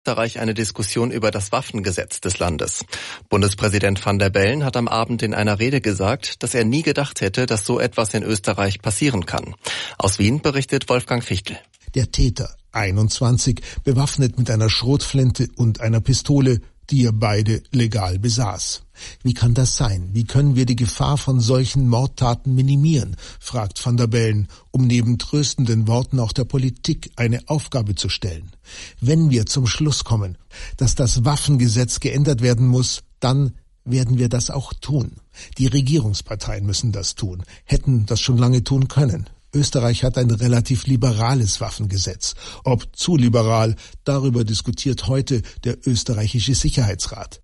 Österreich eine Diskussion über das Waffengesetz des Landes. Bundespräsident Van der Bellen hat am Abend in einer Rede gesagt, dass er nie gedacht hätte, dass so etwas in Österreich passieren kann. Aus Wien berichtet Wolfgang Fichtel. Der Täter, 21, bewaffnet mit einer Schrotflinte und einer Pistole, die er beide legal besaß. Wie kann das sein? Wie können wir die Gefahr von solchen Mordtaten minimieren? Fragt Van der Bellen, um neben tröstenden Worten auch der Politik eine Aufgabe zu stellen. Wenn wir zum Schluss kommen, dass das Waffengesetz geändert werden muss, dann werden wir das auch tun. Die Regierungsparteien müssen das tun, hätten das schon lange tun können. Österreich hat ein relativ liberales Waffengesetz. Ob zu liberal, darüber diskutiert heute der österreichische Sicherheitsrat.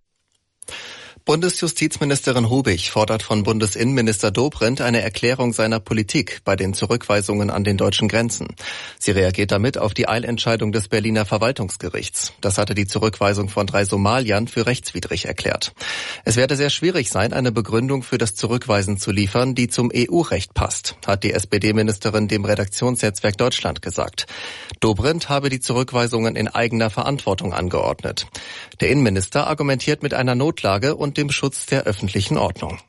Bundesjustizministerin Hubig fordert von Bundesinnenminister Dobrindt eine Erklärung seiner Politik bei den Zurückweisungen an den deutschen Grenzen. Sie reagiert damit auf die Eilentscheidung des Berliner Verwaltungsgerichts. Das hatte die Zurückweisung von 3 Somaliern für rechtswidrig erklärt. Es werde sehr schwierig sein, eine Begründung für das Zurückweisen zu liefern, die zum EU-Recht passt, hat die SPD-Ministerin dem Redaktionsnetzwerk Deutschland gesagt. Dobrindt habe die Zurückweisungen in eigener Verantwortung angeordnet. Der Innenminister argumentiert mit einer Notlage und dem Schutz der öffentlichen Ordnung.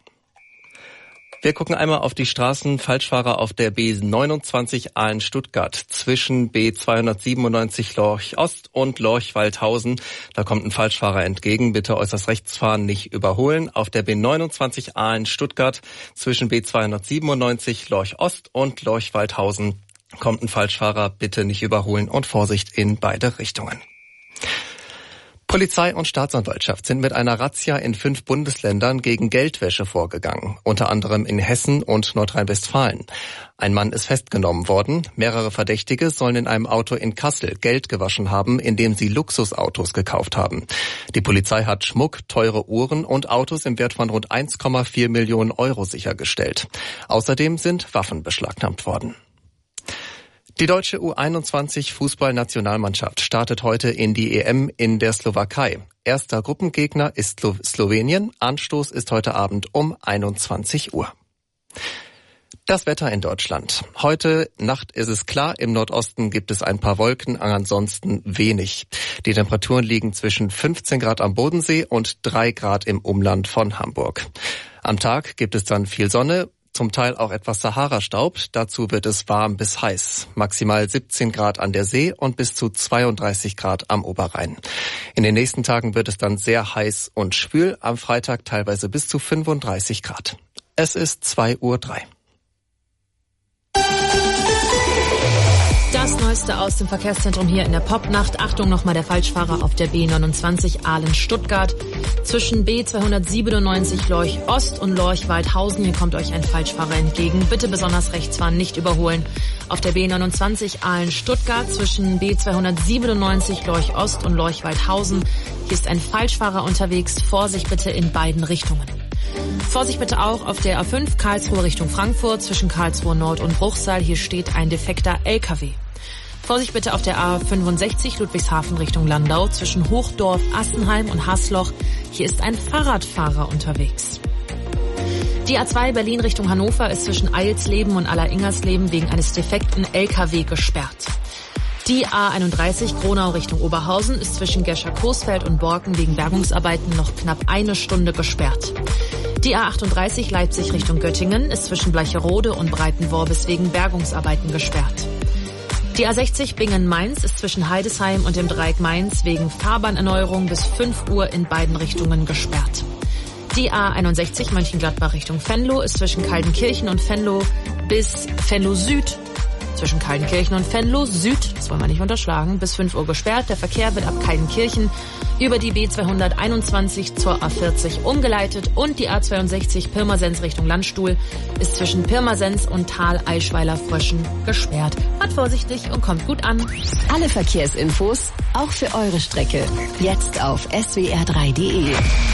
Wir gucken einmal auf die Straßen. Falschfahrer auf der B29 Aalen-Stuttgart zwischen B297 Lorch Ost und Lorch Waldhausen. Da kommt ein Falschfahrer entgegen. Bitte äußerst rechts fahren, nicht überholen. Auf der B29 Aalen-Stuttgart zwischen B297 Lorch Ost und Lorch Waldhausen kommt ein Falschfahrer. Bitte nicht überholen und Vorsicht in beide Richtungen. Polizei und Staatsanwaltschaft sind mit einer Razzia in 5 Bundesländern gegen Geldwäsche vorgegangen, unter anderem in Hessen und Nordrhein-Westfalen. Ein Mann ist festgenommen worden. Mehrere Verdächtige sollen in einem Auto in Kassel Geld gewaschen haben, indem sie Luxusautos gekauft haben. Die Polizei hat Schmuck, teure Uhren und Autos im Wert von rund 1,4 Millionen Euro sichergestellt. Außerdem sind Waffen beschlagnahmt worden. Die deutsche U21-Fußballnationalmannschaft startet heute in die EM in der Slowakei. Erster Gruppengegner ist Slowenien. Anstoß ist heute Abend um 21 Uhr. Das Wetter in Deutschland. Heute Nacht ist es klar. Im Nordosten gibt es ein paar Wolken, ansonsten wenig. Die Temperaturen liegen zwischen 15 Grad am Bodensee und 3 Grad im Umland von Hamburg. Am Tag gibt es dann viel Sonne. Zum Teil auch etwas Sahara-Staub. Dazu wird es warm bis heiß. Maximal 17 Grad an der See und bis zu 32 Grad am Oberrhein. In den nächsten Tagen wird es dann sehr heiß und schwül. Am Freitag teilweise bis zu 35 Grad. Es ist 2:03 Uhr. Das Neueste aus dem Verkehrszentrum hier in der Popnacht. Achtung, nochmal der Falschfahrer auf der B29 Aalen-Stuttgart. Zwischen B297 Lorch Ost und Lorch Waldhausen. Hier kommt euch ein Falschfahrer entgegen. Bitte besonders rechts fahren, nicht überholen. Auf der B29 Aalen-Stuttgart zwischen B297 Lorch Ost und Lorch Waldhausen. Hier ist ein Falschfahrer unterwegs. Vorsicht bitte in beiden Richtungen. Vorsicht bitte auch auf der A5 Karlsruhe Richtung Frankfurt zwischen Karlsruhe Nord und Bruchsal. Hier steht ein defekter LKW. Vorsicht bitte auf der A65 Ludwigshafen Richtung Landau zwischen Hochdorf, Assenheim und Hasloch. Hier ist ein Fahrradfahrer unterwegs. Die A2 Berlin Richtung Hannover ist zwischen Eilsleben und Alleringers-Leben wegen eines defekten LKW gesperrt. Die A31 Gronau Richtung Oberhausen ist zwischen Gescher-Coesfeld und Borken wegen Bergungsarbeiten noch knapp 1 Stunde gesperrt. Die A38 Leipzig Richtung Göttingen ist zwischen Bleicherode und Breitenworbis wegen Bergungsarbeiten gesperrt. Die A60 Bingen-Mainz ist zwischen Heidesheim und dem Dreieck Mainz wegen Fahrbahnerneuerung bis 5 Uhr in beiden Richtungen gesperrt. Die A61 Mönchengladbach Richtung Venlo ist zwischen Kaldenkirchen und Venlo bis Venlo Süd. Zwischen Kaldenkirchen und Venlo Süd, das wollen wir nicht unterschlagen, bis 5 Uhr gesperrt. Der Verkehr wird ab Kaldenkirchen über die B221 zur A40 umgeleitet und die A62 Pirmasens Richtung Landstuhl ist zwischen Pirmasens und Tal Eichweiler-Fröschen gesperrt. Fahrt vorsichtig und kommt gut an. Alle Verkehrsinfos, auch für eure Strecke, jetzt auf swr3.de.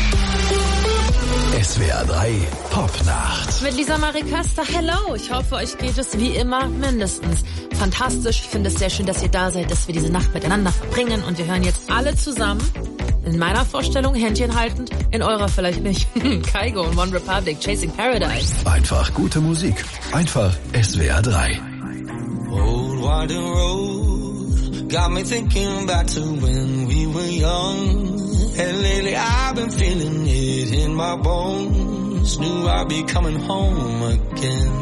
SWR 3 Popnacht. Mit Lisa Marie Köster, hello. Ich hoffe, euch geht es wie immer mindestens fantastisch. Ich finde es sehr schön, dass ihr da seid, dass wir diese Nacht miteinander verbringen. Und wir hören jetzt alle zusammen, in meiner Vorstellung Händchen haltend, in eurer vielleicht nicht, Kygo und One Republic, Chasing Paradise. Einfach gute Musik. Einfach SWR 3. Old winding road got me thinking back to when we were young. And lately I've been feeling it in my bones. Knew I'd be coming home again.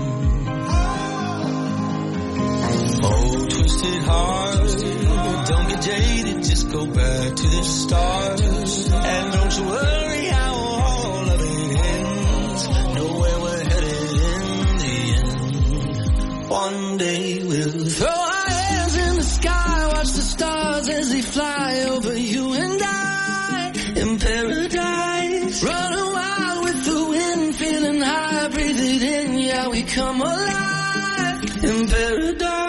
Oh, twisted heart, don't get jaded, just go back to the start. And don't you worry how all of it ends. Know where we're headed in the end. One day we'll throw our hands in the sky, watch the stars as they fly over you and I in paradise. Running wild with the wind, feeling high, breathe it in, yeah, we come alive in paradise.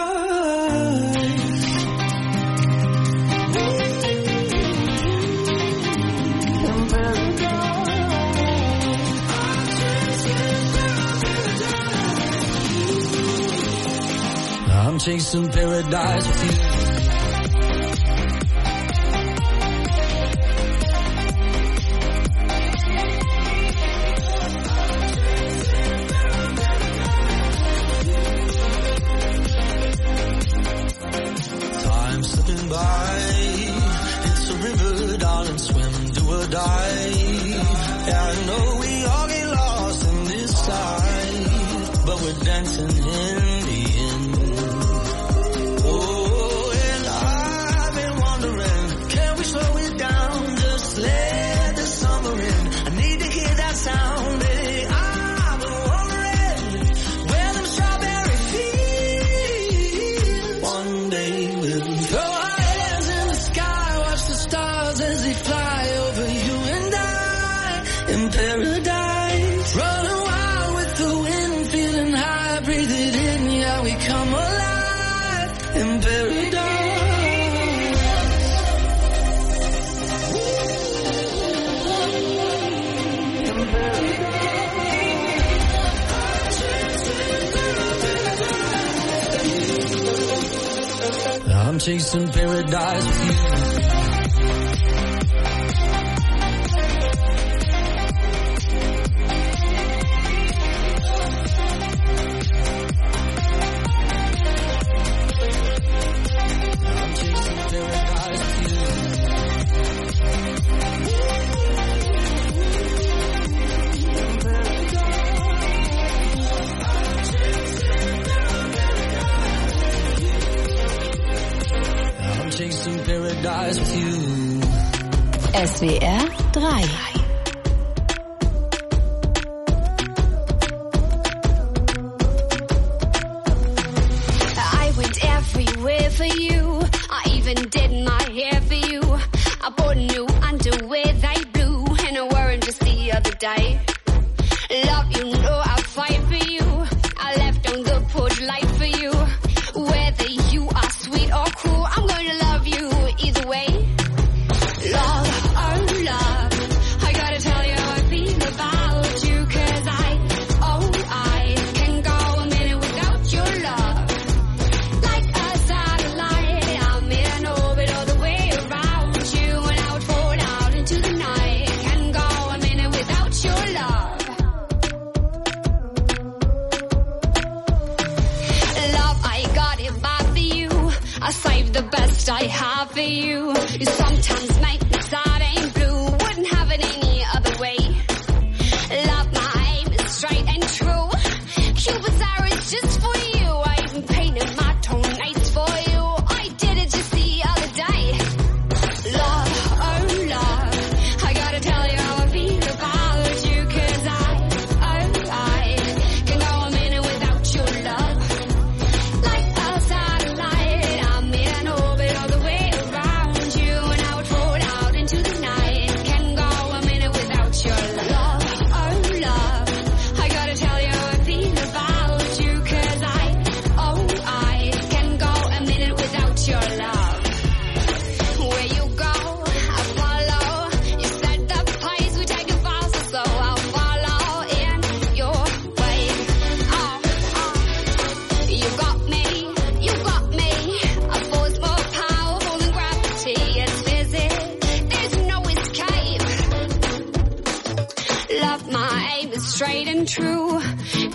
I'm chasing paradise with you. Time slipping by, it's a river, darling, swim, do or die. Yeah, I know we all get lost in this life, but we're dancing in the end. Slow it down, just let the summer in. I need to hear that sound, baby. I've been wondering where them strawberry fields. One day we'll throw our hands in the sky, watch the stars as they fly over you and I in paradise. Running wild with the wind, feeling high, breathe it in, yeah, we come alive in paradise. I'm chasing paradise with you. SWR 3.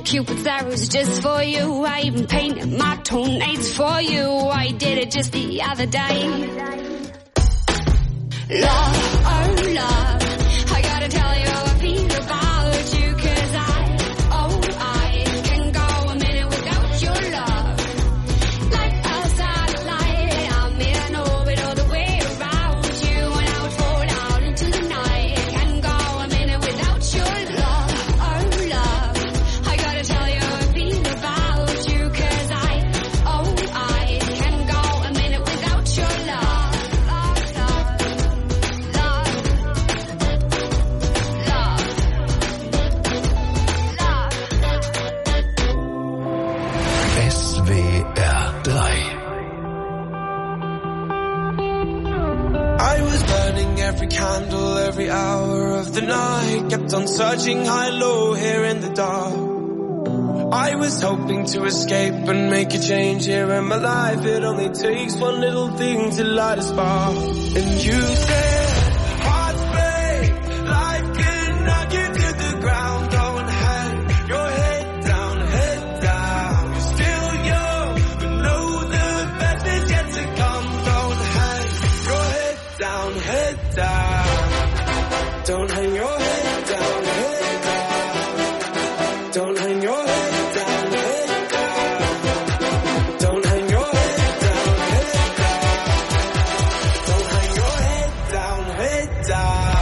Cupid's arrows just for you. I even painted my toenails for you. I did it just the other day. Love, oh love, I gotta tell you how I feel about you. 'Cause I can go a minute without your love. Like a satellite, I'm in orbit all the way around you. And I would fall out into the night. Can go a minute without your love, oh love, I gotta tell you how I feel about you. 'Cause I can go a minute without your love. SWR 3. I was burning every candle, every hour of the night. Kept on searching high, low, here in the dark. I was hoping to escape and make a change here in my life. It only takes one little thing to light a spark. And you said, hearts break, life can knock you to the ground. Don't hang your head down, head down. You're still young, but know the best is yet to come. Don't hang your head down, head down. Don't hang your head down, head down. Don't hang your head down, head down. Don't hang your head down, head down. Don't hang your head down, head down.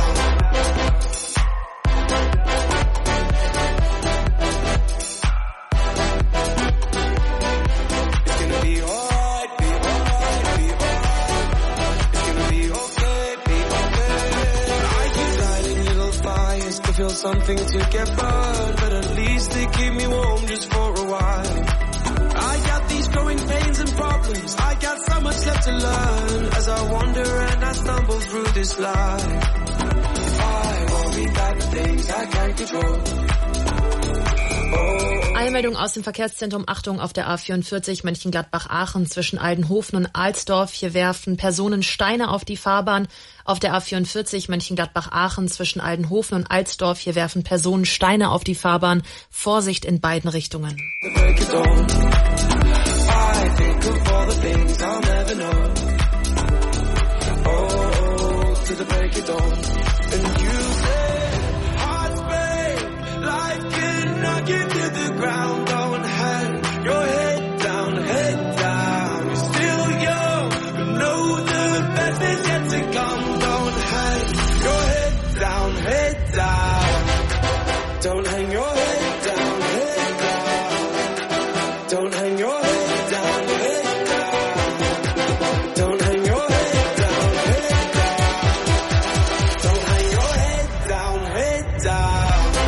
It's gonna be alright, be alright, be alright. It's gonna be okay, be okay. I keep lighting little fires to feel something to get burned, but at least they keep me warm just for a while. I got these growing pains and problems. I got so much left to learn as I wander and I stumble through this life. I worry about the things I can't control. Eilmeldung aus dem Verkehrszentrum. Achtung, auf der A44 Mönchengladbach-Aachen zwischen Aldenhofen und Alsdorf. Hier werfen Personen Steine auf die Fahrbahn. Auf der A44 Mönchengladbach-Aachen zwischen Aldenhofen und Alsdorf. Hier werfen Personen Steine auf die Fahrbahn. Vorsicht in beiden Richtungen. Get to the ground, don't hang your head down, head down. You're still young, but know the best is yet to come. Don't hang your head down, head down. Don't hang your head down, head down. Don't hang your head down, head down. Don't hang your head down, head down. Don't hang your head down, head down.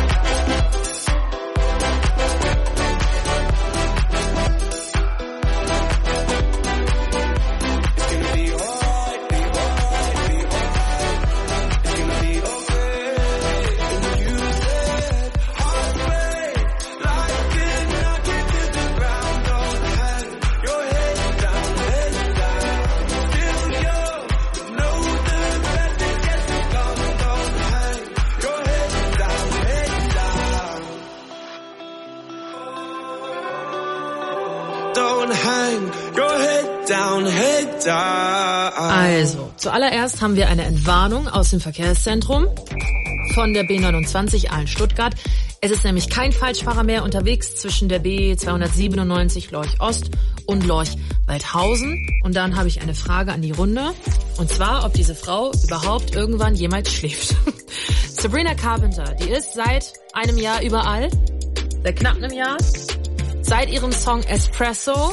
Also, zuallererst haben wir eine Entwarnung aus dem Verkehrszentrum von der B29 Aalen-Stuttgart. Es ist nämlich kein Falschfahrer mehr unterwegs zwischen der B297 Lorch-Ost und Lorch-Waldhausen. Und dann habe ich eine Frage an die Runde. Und zwar, ob diese Frau überhaupt irgendwann jemals schläft. Sabrina Carpenter, die ist seit einem Jahr überall. Seit knapp einem Jahr. Seit ihrem Song Espresso.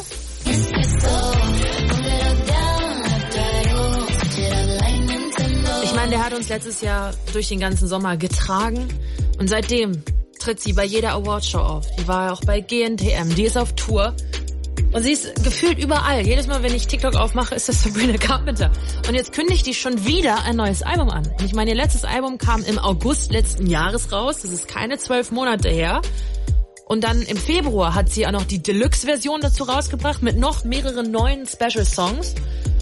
Ich meine, der hat uns letztes Jahr durch den ganzen Sommer getragen. Und seitdem tritt sie bei jeder Awardshow auf. Die war auch bei GNTM, die ist auf Tour. Und sie ist gefühlt überall. Jedes Mal, wenn ich TikTok aufmache, ist das Sabrina Carpenter. Und jetzt kündigt die schon wieder ein neues Album an. Und ich meine, ihr letztes Album kam im August letzten Jahres raus. Das ist keine 12 Monate her. Und dann im Februar hat sie auch noch die Deluxe-Version dazu rausgebracht mit noch mehreren neuen Special-Songs.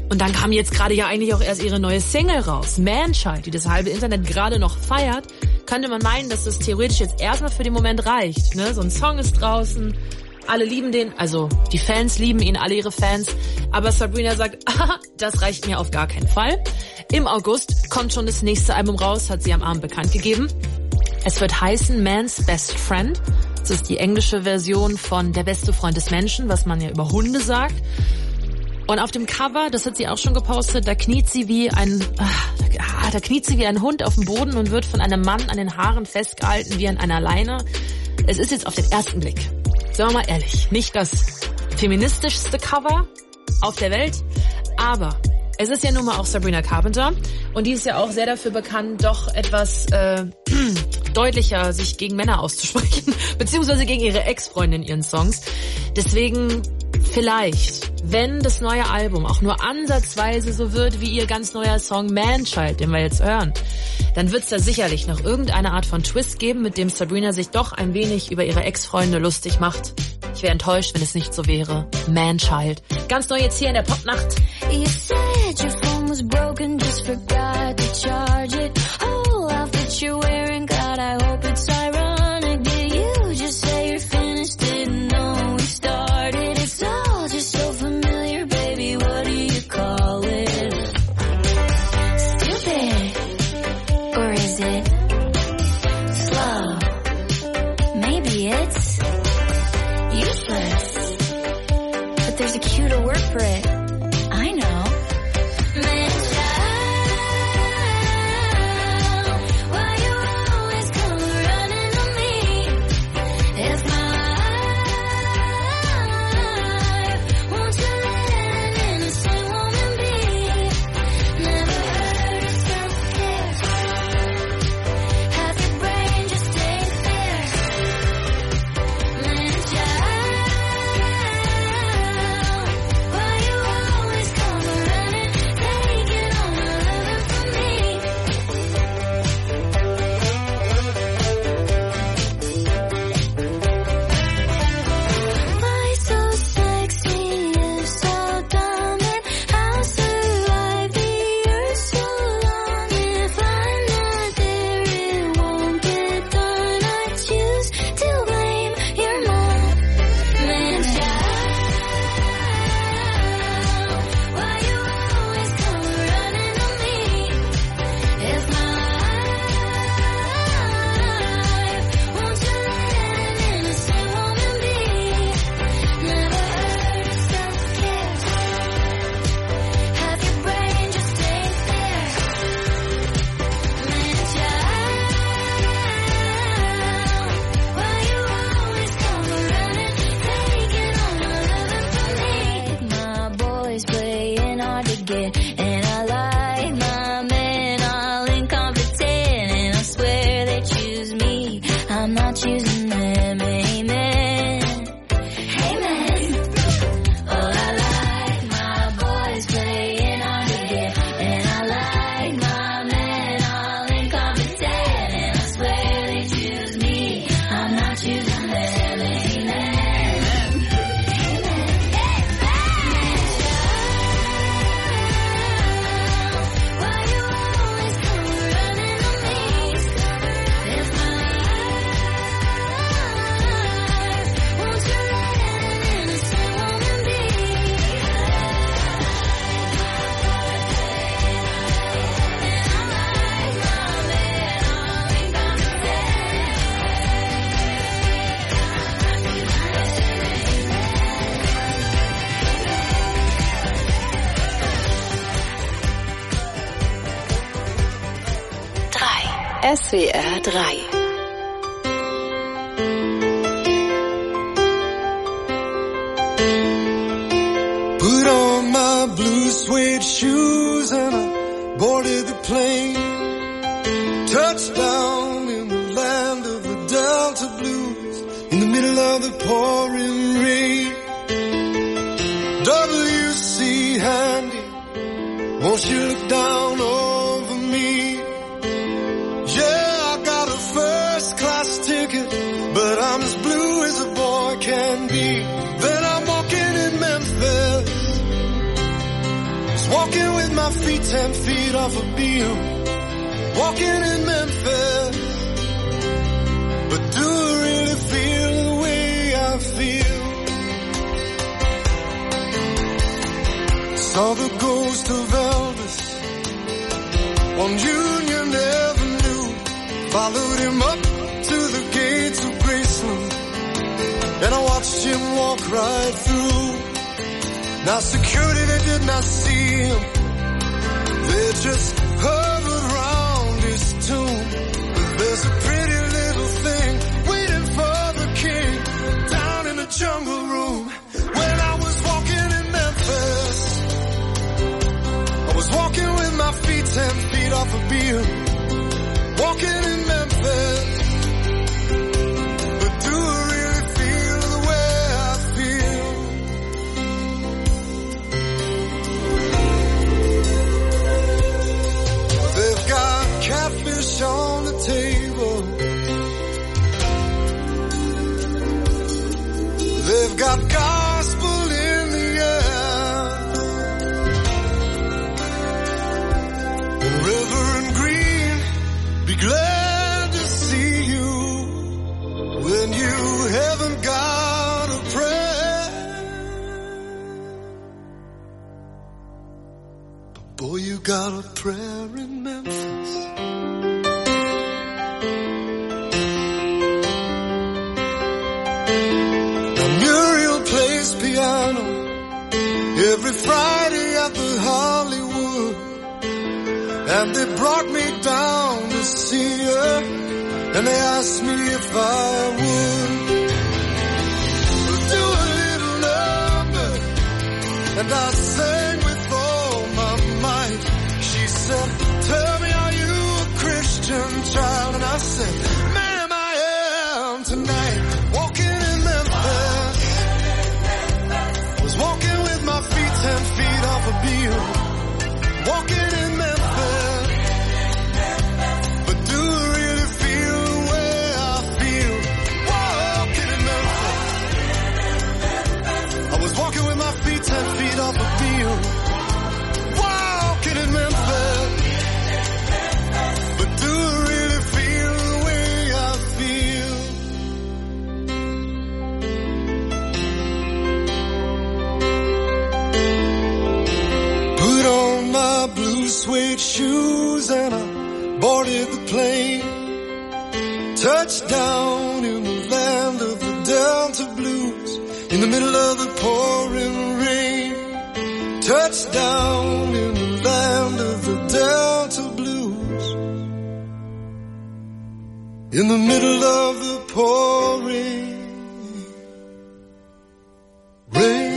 Und dann kam jetzt gerade ja eigentlich auch erst ihre neue Single raus, Man-Child, die das halbe Internet gerade noch feiert. Könnte man meinen, dass das theoretisch jetzt erstmal für den Moment reicht, ne? So ein Song ist draußen, alle lieben den, also die Fans lieben ihn, alle ihre Fans. Aber Sabrina sagt, das reicht mir auf gar keinen Fall. Im August kommt schon das nächste Album raus, hat sie am Abend bekannt gegeben. Es wird heißen Man's Best Friend. Das ist die englische Version von Der beste Freund des Menschen, was man ja über Hunde sagt. Und auf dem Cover, das hat sie auch schon gepostet, da kniet sie wie ein Hund auf dem Boden und wird von einem Mann an den Haaren festgehalten wie an einer Leine. Es ist jetzt auf den ersten Blick, sagen wir mal ehrlich, nicht das feministischste Cover auf der Welt, aber es ist ja nun mal auch Sabrina Carpenter und die ist ja auch sehr dafür bekannt, doch etwas deutlicher sich gegen Männer auszusprechen, beziehungsweise gegen ihre Ex-Freunde in ihren Songs. Deswegen vielleicht, wenn das neue Album auch nur ansatzweise so wird wie ihr ganz neuer Song Man-Child, den wir jetzt hören, dann wird es da sicherlich noch irgendeine Art von Twist geben, mit dem Sabrina sich doch ein wenig über ihre Ex-Freunde lustig macht. Ich wäre enttäuscht, wenn es nicht so wäre. Man-Child. Ganz neu jetzt hier in der Popnacht. You said your phone was broken, just forgot to charge it. Oh, outfit you're wearing, God, I hope it's ironic. Did you just say you're finished? Didn't know we started. It's all just so familiar, baby. What do you call it? Stupid, or is it slow? Maybe it's useless, but there's a cue to work for it. I know. Why you always come running to me? If my life, won't you let an innocent woman be? Never heard of self-care. Half your brain just ain't fair. Why you always come running, taking all my loving from me? Why so sexy, you're so dumb, and I'll survive the earth so long. If I'm not there, it won't get done. I choose to blame your mom. Why you always come running to me? If my life, won't you let an innocent woman be? Never heard of self-care. Half your brain just ain't fair. Why you always come running, taking all my loving from me? My boys playing hard to get, and I like my men all incompetent, and I swear they choose me, I'm not choosing them. Amen. Amen. Oh, I like my boys playing hard to get, and I like my men all incompetent, and I swear they choose me, I'm not choosing them. Amen. Why you always come running to me? If my life, won't you let an innocent woman be? SWR 3. Put on my blue suede shoes and I boarded the plane. Touchdown in the land of the Delta Blues, in the middle of the pouring rain. W.C. Handy, won't you look down over me? Yeah, I got a first class ticket, but I'm as blue as a boy can be. Then I'm walking in Memphis, Walking with my feet 10 feet off a beam. Walking in Memphis. But do I really feel the way I feel? Saw the ghost of Elvis on Union Avenue. Followed him up to the gates of Graceland, and I watched him walk right through. Now security, they did not see him. They just hovered around his tomb. There's a pretty little thing waiting for the king down in the jungle room. When I was walking in Memphis, I was walking with my feet 10 feet off a beam. Walking in Memphis. But do I really feel the way I feel? They've got catfish on the table. They've got gospel in the air. Reverend Green, be glad to see you when you haven't got a prayer. But boy, you got a prayer in Memphis. Now Muriel plays piano every Friday at the Hollywood. And they brought me down to see her, and they asked me if I would do a little number, and I sang with all my might. She said, tell me, are you a Christian child? And I said, ma'am, I am tonight. Walking in Memphis, was walking with my feet 10 feet off a beam. Walking in Memphis, but do I really feel the way I feel? Walking in Memphis, I was walking with my feet 10 feet off a beam. Walking in Memphis, but do I really feel the way I feel? Put on my blue suede shoes and I boarded the plane. Touchdown in the land of the Delta Blues, in the middle of the pouring rain. Touchdown in the land of the Delta Blues, in the middle of the pouring rain.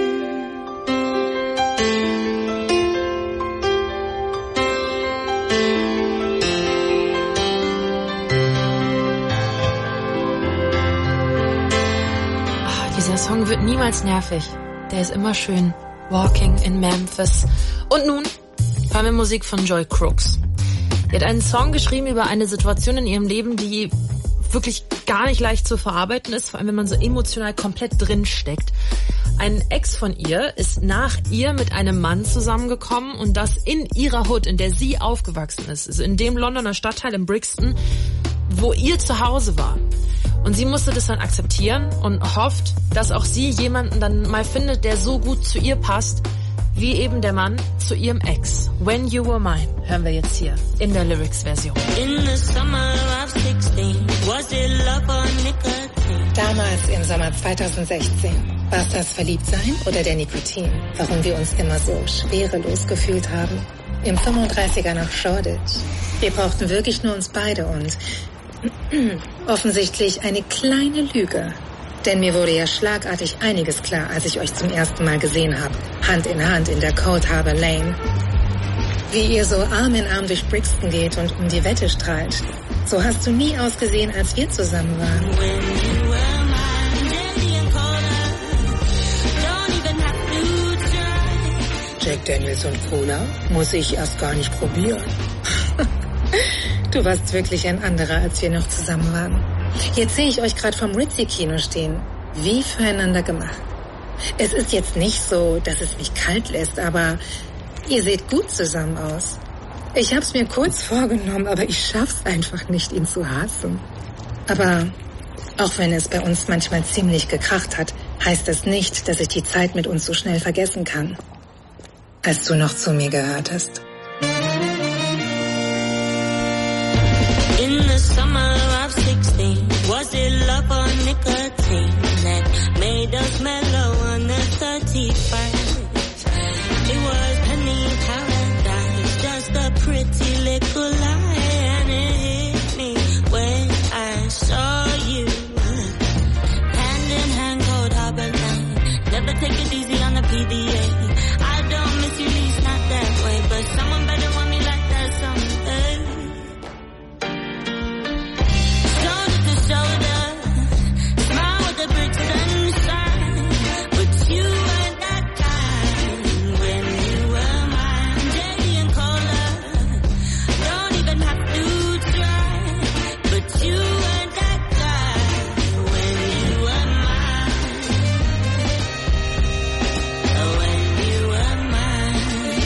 Dieser Song wird niemals nervig. Der ist immer schön. Walking in Memphis. Und nun hören wir Musik von Joy Crooks. Sie hat einen Song geschrieben über eine Situation in ihrem Leben, die wirklich gar nicht leicht zu verarbeiten ist, vor allem wenn man so emotional komplett drin steckt. Ein Ex von ihr ist nach ihr mit einem Mann zusammengekommen und das in ihrer Hood, in der sie aufgewachsen ist. Also in dem Londoner Stadtteil in Brixton, wo ihr Zuhause war. Und sie musste das dann akzeptieren und hofft, dass auch sie jemanden dann mal findet, der so gut zu ihr passt, wie eben der Mann zu ihrem Ex. When You Were Mine hören wir jetzt hier in der Lyrics-Version. In the summer of 16, was it love or nicotine? Damals im Sommer 2016. War es das Verliebtsein oder der Nikotin? Warum wir uns immer so schwerelos gefühlt haben? Im 35er nach Shoreditch. Wir brauchten wirklich nur uns beide und offensichtlich eine kleine Lüge. Denn mir wurde ja schlagartig einiges klar, als ich euch zum ersten Mal gesehen habe. Hand in Hand in der Cold Harbour Lane. Wie ihr so Arm in Arm durch Brixton geht und um die Wette strahlt. So hast du nie ausgesehen, als wir zusammen waren. Jack Daniels und Cola muss ich erst gar nicht probieren. Du warst wirklich ein anderer, als wir noch zusammen waren. Jetzt sehe ich euch gerade vom Ritzy-Kino stehen. Wie füreinander gemacht. Es ist jetzt nicht so, dass es mich kalt lässt, aber Ihr seht gut zusammen aus. Ich hab's mir kurz vorgenommen, aber ich schaff's einfach nicht, ihn zu hassen. Aber auch wenn es bei uns manchmal ziemlich gekracht hat, heißt es nicht, dass ich die Zeit mit uns so schnell vergessen kann. Als du noch zu mir gehört hast. In the summer of 16, was it love or nicotine that made us mellow on the 31st? It was honey paradise, just a pretty little lie, and it hit me when I saw you. Hand in hand, cold harbor line, never take it easy on the PDA. I don't miss you, least not that way, but someone better want me like that someday. Shoulder to shoulder, smile with the brick sunshine, but you weren't that kind when you were mine. Daily and colder, don't even have to try, but you weren't that guy when you were mine. Oh, when you were mine.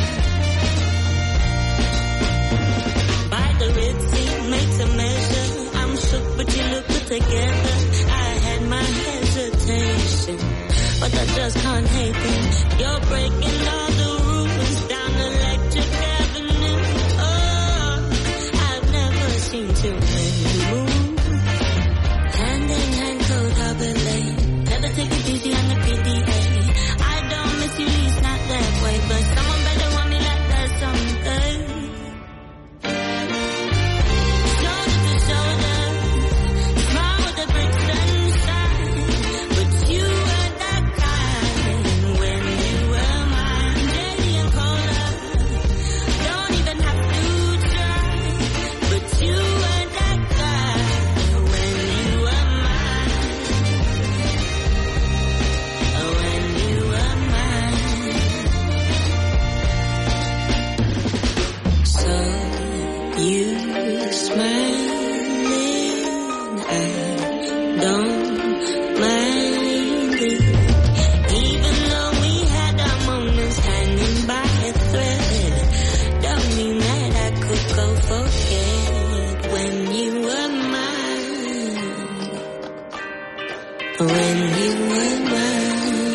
By the Ritzy makes a measure. I'm shook, but you look good together. I had my hesitation, but I just can't hate them. You're breaking all the rules down Electric Avenue. Oh, I've never seen too many move. Hand in hand, cold harbor lane. Never take it easy on the PDA. I don't miss you, least not that way, but someone better want me like that someday. Shoulder to shoulder, smile with the brick sunshine, but you were that kind when you were mine. Daily and colder, don't even have to try, but you were that guy when you were mine. Oh, when you were mine. So you smiling, I don't mind it. Even though we had our moments hanging by a thread, don't mean that I could go forget when you were mine. When you were mine.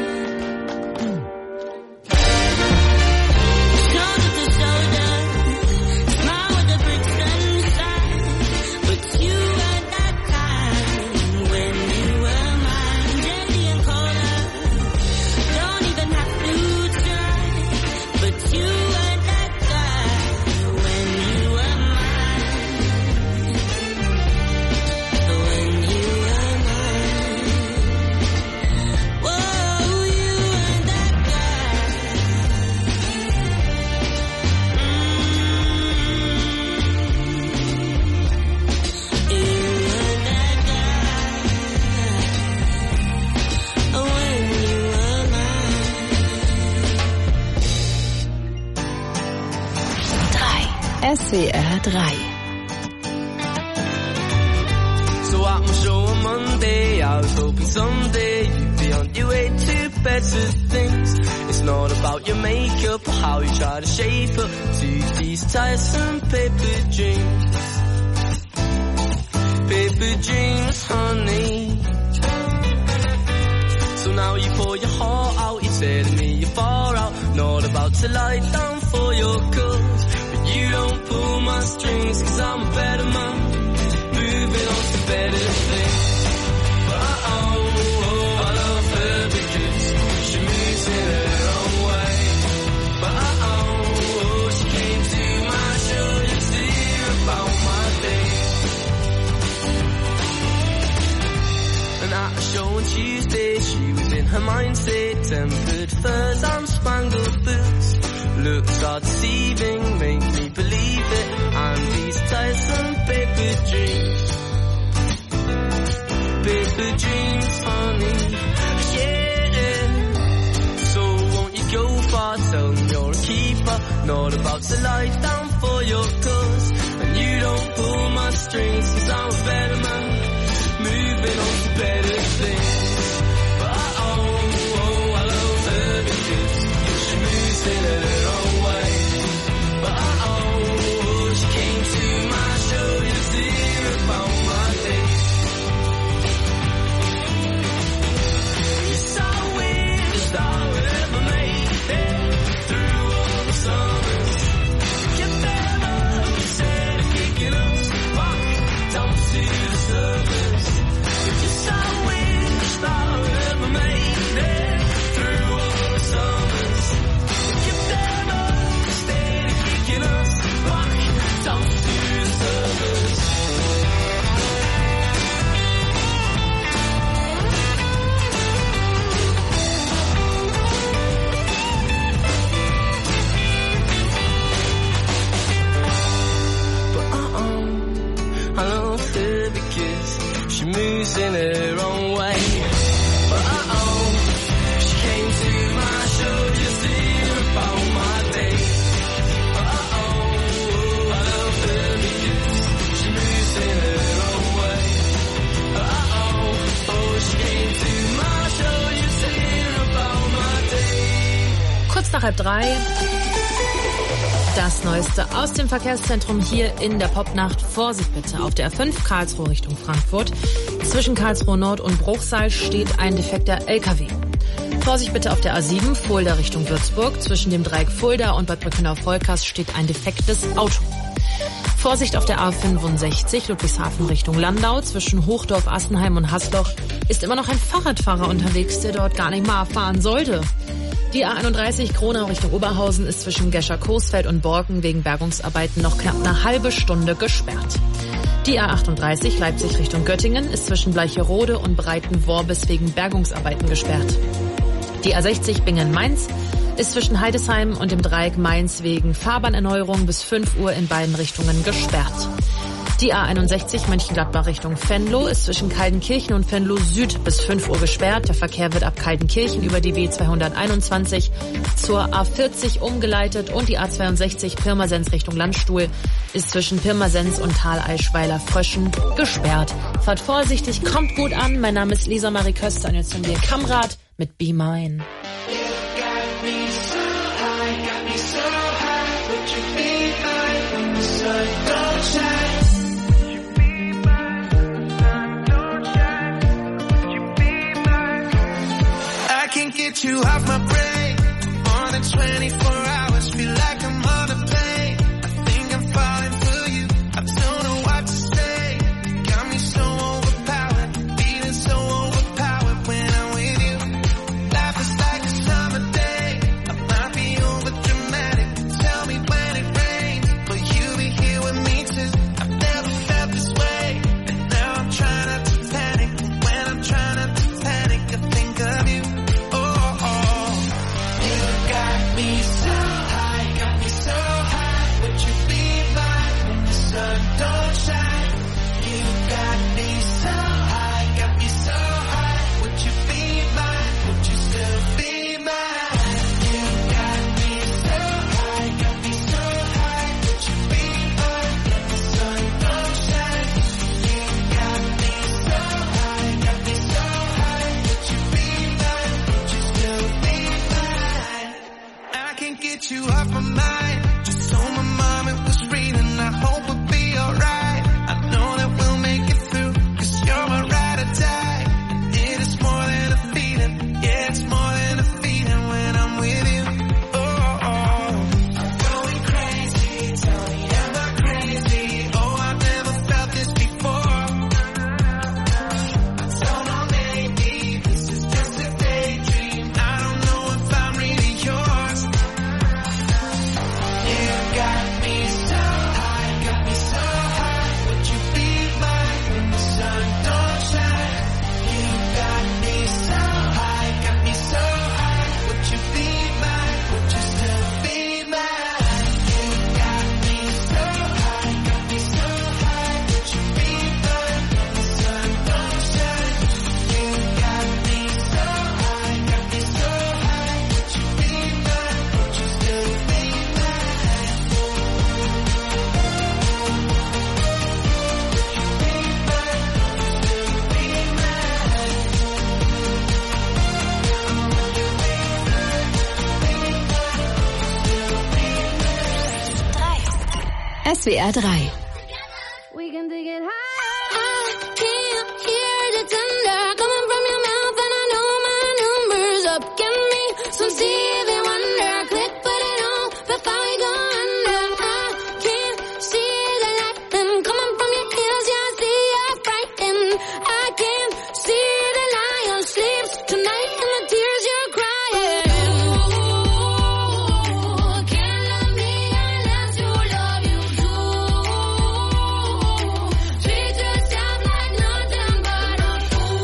Shoulder to shoulder, smile with the brick sunshine, but you were that kind when you were mine. Daily and colder, don't even have to try, but you were that guy when you were mine. When you were mine. Whoa, you were that guy. You were that guy. When you were mine. 3. SWR 3. So at my show on Monday, I was hoping someday you'd be on your way to better things. It's not about your makeup or how you try to shape up to these tiresome paper dreams. Paper dreams, honey. So now you pour your heart out, you're telling me you're far out, not about to lie down for your cause. But you don't pull my strings, cause I'm a better man, moving on to better things. But I love her because she moves in her own way. But she came to my show just to hear about my day. And at a show on Tuesday, she was in her mindset, tempered furs and spangled boots. Looks are deceiving, make me believe it, and these tiresome paper dreams. Paper dreams, honey, yeah. So won't you go far, tell me you're a keeper, not about to lie down for your cause. And you don't pull my strings, cause I'm a better man, moving on to better things. But I love her because she moves in her own her because she moves in her own way. Uh-oh, she came to my show just to hear about my day. Uh-oh, I love her because she moves in her own way. Uh-oh, oh, she came to my show just to hear about my day. Kurz nach 2:30. Das Neueste aus dem Verkehrszentrum hier in der Popnacht. Vorsicht bitte auf der A5 Karlsruhe Richtung Frankfurt. Zwischen Karlsruhe Nord und Bruchsal steht ein defekter LKW. Vorsicht bitte auf der A7 Fulda Richtung Würzburg. Zwischen dem Dreieck Fulda und Bad Brückenau-Volkers steht ein defektes Auto. Vorsicht auf der A65 Ludwigshafen Richtung Landau. Zwischen Hochdorf, Assenheim und Hasloch ist immer noch ein Fahrradfahrer unterwegs, der dort gar nicht mal fahren sollte. Die A31 Kronau Richtung Oberhausen ist zwischen Gescher-Coesfeld und Borken wegen Bergungsarbeiten noch knapp eine halbe Stunde gesperrt. Die A38 Leipzig Richtung Göttingen ist zwischen Bleicherode und Breitenworbis wegen Bergungsarbeiten gesperrt. Die A60 Bingen-Mainz ist zwischen Heidesheim und dem Dreieck Mainz wegen Fahrbahnerneuerung bis 5 Uhr in beiden Richtungen gesperrt. Die A61 Mönchengladbach Richtung Venlo ist zwischen Kaltenkirchen und Venlo Süd bis 5 Uhr gesperrt. Der Verkehr wird ab Kaltenkirchen über die B221 zur A40 umgeleitet und die A62 Pirmasens Richtung Landstuhl ist zwischen Pirmasens und Thaleischweiler-Fröschen gesperrt. Fahrt vorsichtig, kommt gut an. Mein Name ist Lisa Marie Köster und jetzt von dir Kamrat mit Be Mine. Get you off my brain more than 24 hours. Feel like I'm on a plane. I think I'm falling for you. I don't know what to say. Got me so overpowered, feeling so overpowered when I'm with you. Life is like a summer day. I might be over dramatic. Tell me when it rains, will you be here with me too? I've never felt this way, and now I'm trying not to panic. When I'm trying not to panic, I think of you. You off my mind. Just told my mom it was reading. I hope we'll be alright. I know that we'll make it through, 'cause you're my ride or die. It is more than a feeling. Yeah, it's more than a feeling when I'm with you. Oh, I'm going crazy. Tell me am I crazy? Oh, I've never felt this before. I don't know, maybe this is just a daydream. I don't know if I'm really yours. Got me so high, would you be mine when the sun don't shine? You got me so high, would you be mine? Would you still be mine? You got me so high, would you be mine when the sun don't shine? You got me so high, would you be mine? Would you still be mine? SWR 3. We can take it high. I can't hear the thunder coming from your mouth, and I know my number's up. Give me some Stevie Wonder. Click, put it on before we go under. I can't see the lightning coming from your ears. Yeah, I see you're frightened. I can't see the lion sleeps tonight and the tears you're crying. Can't love me unless you love you too. Treat yourself like nothing but a fool.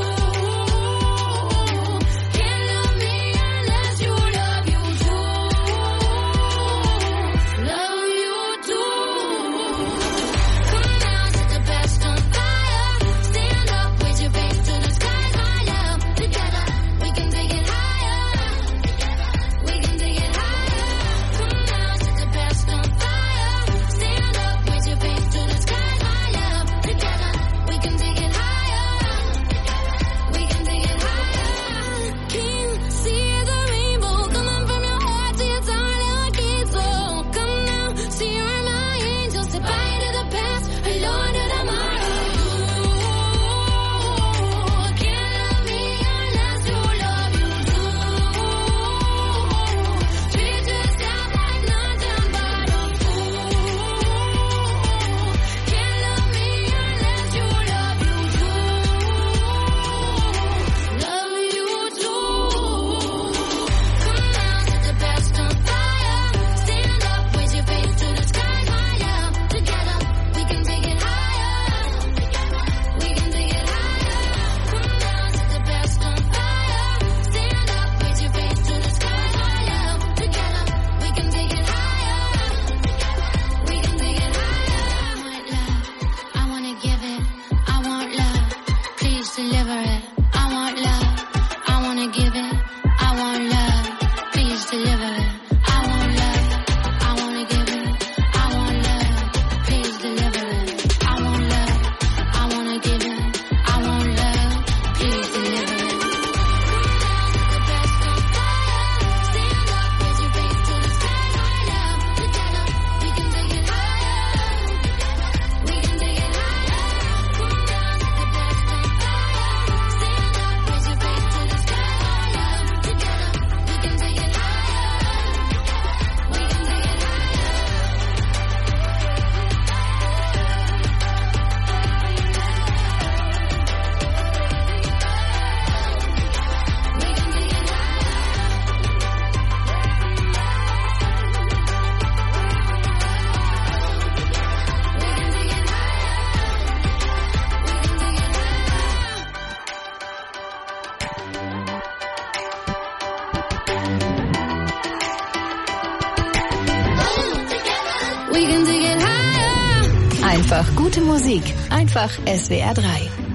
Einfach gute Musik. Einfach SWR 3.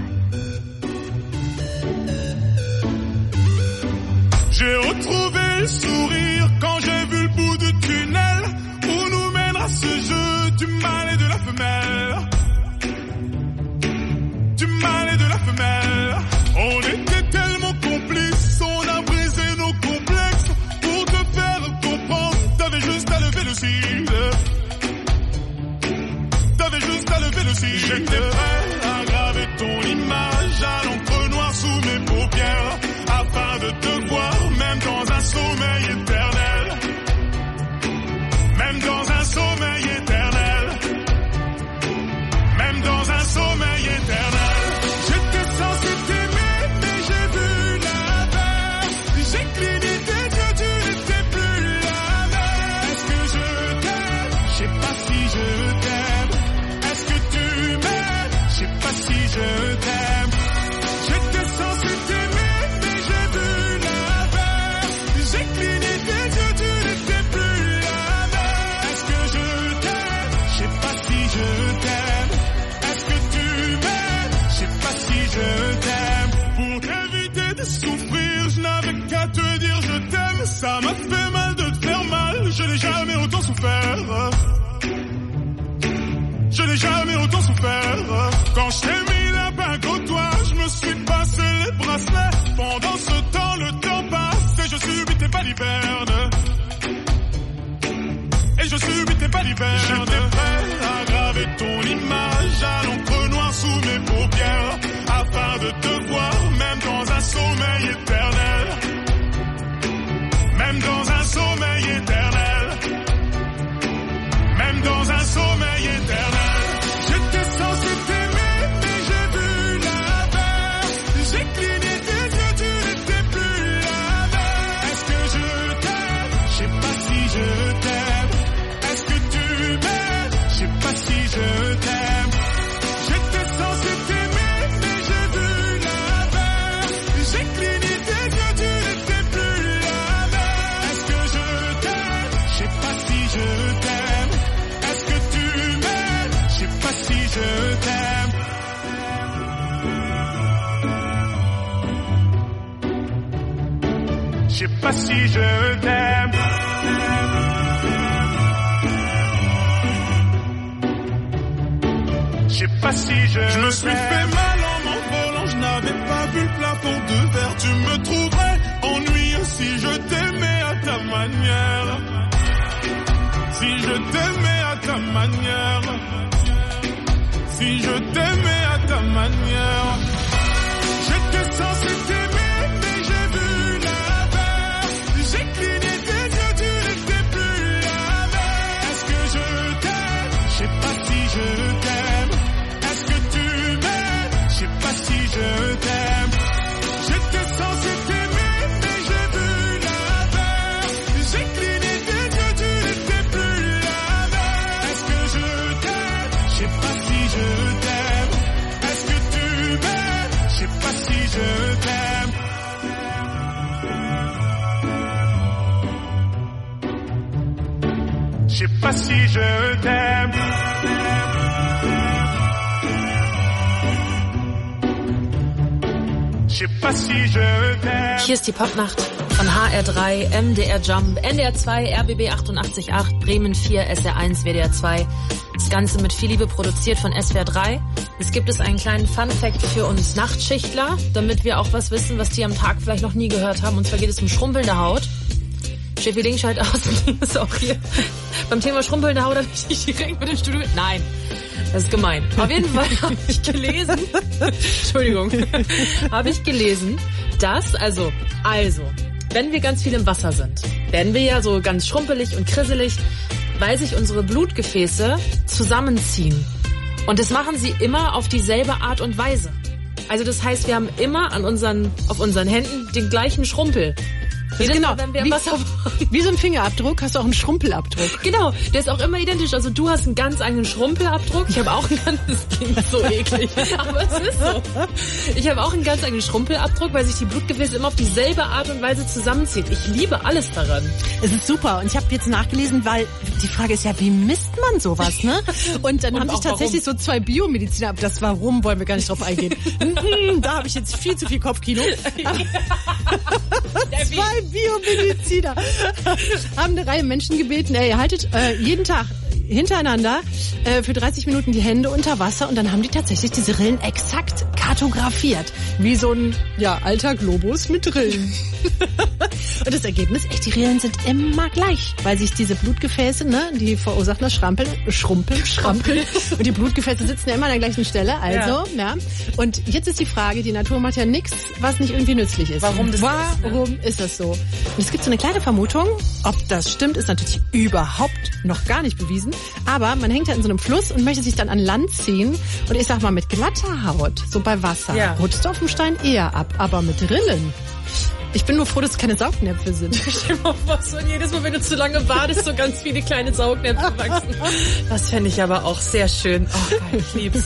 J'ai retrouvé le sourire quand j'ai vu le bout du tunnel où nous mènera ce jeu du mâle et de la femelle. Du mâle et de la femelle. On était tellement complices, on a brisé nos complexes. Pour te faire comprendre, t'avais juste à lever le cil. T'avais juste à lever le cil. J'étais prêt à graver ton image à l'encre noire sous mes paupières, afin de te voir même dans un sommeil éternel. Même dans un sommeil éternel. Même dans un sommeil éternel. J'étais censé t'aimer, mais j'ai vu l'inverse. J'ai cligné tes yeux, tu n'étais plus la même. Est-ce que je t'aime? Je sais pas si je t'aime. Est-ce que tu m'aimes? Je sais pas si je t'aime. J'étais censé t'aimer, mais j'ai vu l'inverse. J'ai cligné tes yeux, tu n'étais plus la même. Est-ce que je t'aime? Je sais pas si je t'aime. Est-ce que tu m'aimes? Je sais pas si je t'aime. Pour t'éviter de souffrir, je n'avais qu'à te dire je t'aime. Ça m'a fait mal de te faire mal, je n'ai jamais autant souffert. Je n'ai jamais autant souffert. Quand je t'ai mis la bague au doigt, je me suis passé les bracelets. Pendant ce temps, le temps passe et je subis tes balivernes. Et je subis tes balivernes. J'étais prêt à graver ton image à l'encre noire sous mes paupières, afin de te voir même dans un sommeil éternel. Même dans un sommeil éternel. Même dans un sommeil éternel. J'étais censé t'aimer, mais j'ai vu l'inverse. J'ai cligné tes yeux, tu n'étais plus la même. Est-ce que je t'aime? Je sais pas si je t'aime. Est-ce que tu m'aimes? Je sais pas si je t'aime. J'étais censé t'aimer, mais j'ai vu l'inverse. J'ai cligné tes yeux, tu n'étais plus la même. Est-ce que je t'aime? Je sais pas si je t'aime. Est-ce que tu m'aimes? Je sais pas si je t'aime. Je sais pas si je t'aime. Je sais pas si je me suis fait mal en m'envolant, je n'avais pas vu le plafond de verre. Tu me trouverais ennuyeux si je t'aimais à ta manière. Si je t'aimais à ta manière. Si je t'aimais à ta manière. J'étais censé t'aimer, mais j'ai vu l'inverse. J'ai cligné tes yeux, tu n'étais plus la même. Est-ce que je t'aime? Je sais pas si je t'aime. Est-ce que tu m'aimes? Je sais pas si je t'aime. J'étais censé t'aimer, mais j'ai vu l'inverse. J'ai cligné tes yeux, tu n'étais plus la même. Est-ce que je t'aime? Je sais pas si je t'aime. Est-ce que tu m'aimes? Je sais pas si je t'aime. Je sais pas si je t'aime. Je sais pas si je t'aime. Hier ist die Popnacht von HR3, MDR Jump, NDR 2, RBB 88.8, Bremen 4, SR 1, WDR 2. Das Ganze mit viel Liebe produziert von SWR 3. Es gibt einen kleinen Fun-Fact für uns Nachtschichtler, damit wir auch was wissen, was die am Tag vielleicht noch nie gehört haben. Und zwar geht es um schrumpelnde Haut. Steffi Link schaltet aus und ist auch hier. Beim Thema schrumpelnde Haut habe ich nicht direkt mit dem Studio. Nein, das ist gemein. Auf jeden Fall habe ich gelesen, Entschuldigung, habe ich gelesen, dass, also, wenn wir ganz viel im Wasser sind, werden wir ja so ganz schrumpelig und krisselig, weil sich unsere Blutgefäße zusammenziehen. Und das machen sie immer auf dieselbe Art und Weise. Also das heißt, wir haben immer auf unseren Händen den gleichen Schrumpel. Genau, wenn wir Wasser wie so ein Fingerabdruck hast du auch einen Schrumpelabdruck. Genau, der ist auch immer identisch. Also du hast einen ganz eigenen Schrumpelabdruck. Ich habe auch einen ganz, das klingt so eklig, aber es ist so. Ich habe auch einen ganz eigenen Schrumpelabdruck, weil sich die Blutgefäße immer auf dieselbe Art und Weise zusammenzieht. Ich liebe alles daran. Es ist super. Und ich habe jetzt nachgelesen, weil die Frage ist ja, wie misst man sowas, ne? Und dann haben sich tatsächlich so 2 Biomediziner, aber das Warum wollen wir gar nicht drauf eingehen. Da habe ich jetzt viel zu viel Kopfkino. 2 Biomediziner haben eine Reihe Menschen gebeten, ihr haltet jeden Tag hintereinander für 30 Minuten die Hände unter Wasser und dann haben die tatsächlich diese Rillen exakt kartografiert. Wie so ein alter Globus mit Rillen. Und das Ergebnis, echt, die Rillen sind immer gleich, weil sich diese Blutgefäße, ne, die verursachen das Schrumpeln. Und die Blutgefäße sitzen ja immer an der gleichen Stelle, also, ja. Und jetzt ist die Frage, die Natur macht ja nichts, was nicht irgendwie nützlich ist. Warum ist das so? Und es gibt so eine kleine Vermutung, ob das stimmt, ist natürlich überhaupt noch gar nicht bewiesen, aber man hängt ja in so einem Fluss und möchte sich dann an Land ziehen und ich sag mal, mit glatter Haut, so bei Wasser, rutschst du auf dem Stein eher ab, aber mit Rillen. Ich bin nur froh, dass es keine Saugnäpfe sind. Stell dir mal vor, so jedes Mal, wenn du zu lange badest, so ganz viele kleine Saugnäpfe wachsen. Das fände ich aber auch sehr schön. Oh, geil, ich lieb's.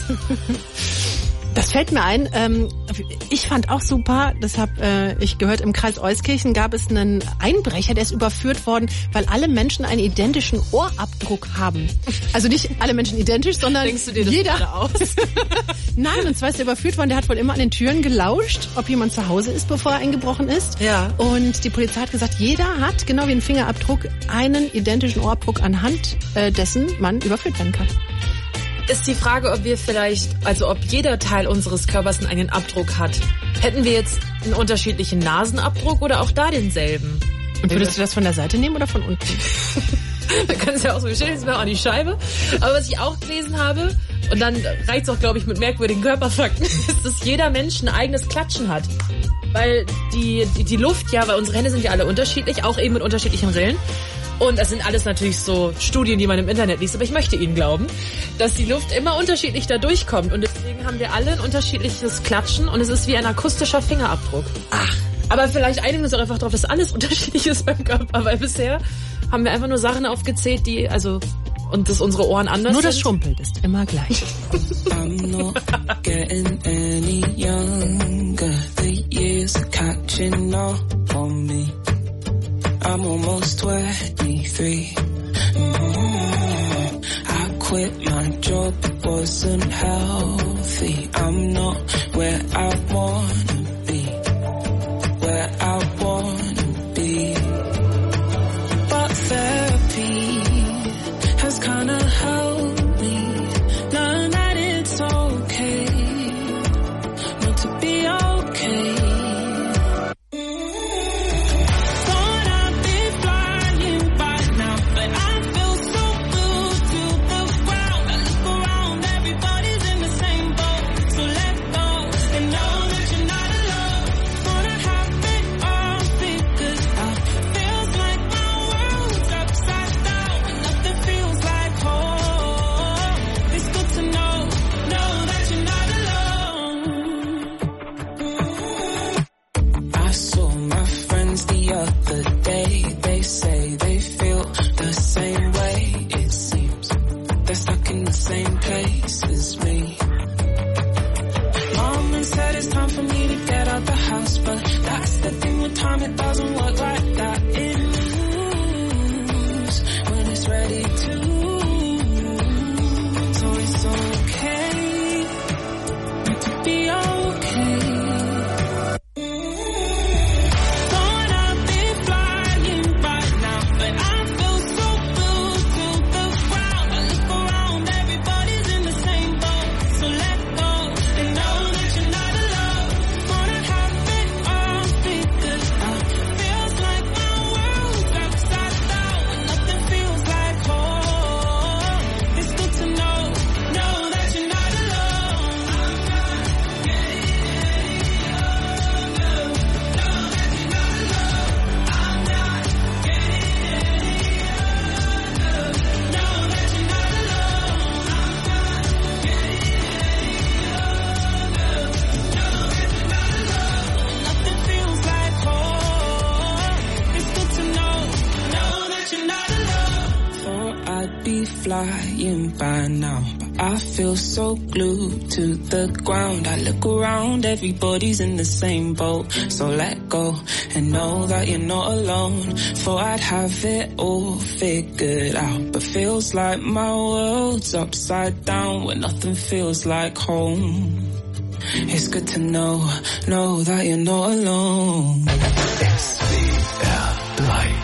Das fällt mir ein. Ich fand auch super, das habe ich gehört, im Kreis Euskirchen gab es einen Einbrecher, der ist überführt worden, weil alle Menschen einen identischen Ohrabdruck haben. Also nicht alle Menschen identisch, sondern denkst du dir das jeder aus? Nein, und zwar ist er überführt worden, der hat wohl immer an den Türen gelauscht, ob jemand zu Hause ist, bevor er eingebrochen ist. Ja. Und die Polizei hat gesagt, jeder hat, genau wie ein Fingerabdruck, einen identischen Ohrabdruck anhand dessen man überführt werden kann. Ist die Frage, ob wir vielleicht, also ob jeder Teil unseres Körpers einen eigenen Abdruck hat. Hätten wir jetzt einen unterschiedlichen Nasenabdruck oder auch da denselben? Und würdest du das von der Seite nehmen oder von unten? Man kann es ja auch so bestellen, das wäre auch die Scheibe. Aber was ich auch gelesen habe, und dann reicht's auch, glaube ich, mit merkwürdigen Körperfakten, ist, dass jeder Mensch ein eigenes Klatschen hat. Weil die Luft, weil unsere Hände sind ja alle unterschiedlich, auch eben mit unterschiedlichen Rillen. Und das sind alles natürlich so Studien, die man im Internet liest, aber ich möchte Ihnen glauben, dass die Luft immer unterschiedlich da durchkommt. Und deswegen haben wir alle ein unterschiedliches Klatschen und es ist wie ein akustischer Fingerabdruck. Ach. Aber vielleicht einigen wir uns auch einfach darauf, dass alles unterschiedlich ist beim Körper, weil bisher haben wir einfach nur Sachen aufgezählt, und dass unsere Ohren anders nur sind. Nur das Schrumpelt ist immer gleich. I'm not getting any younger. The years are catching up on me. I'm almost 23. I quit my job, it wasn't healthy. I'm not where I wanna be. Where I wanna be. But therapy has kinda helped me learn that it's okay not to be okay. flying by now, but I feel so glued to the ground. I look around, everybody's in the same boat. So let go and know that you're not alone. Thought I'd have it all figured out, but feels like my world's upside down when nothing feels like home. It's good to know that you're not alone. SWR 3.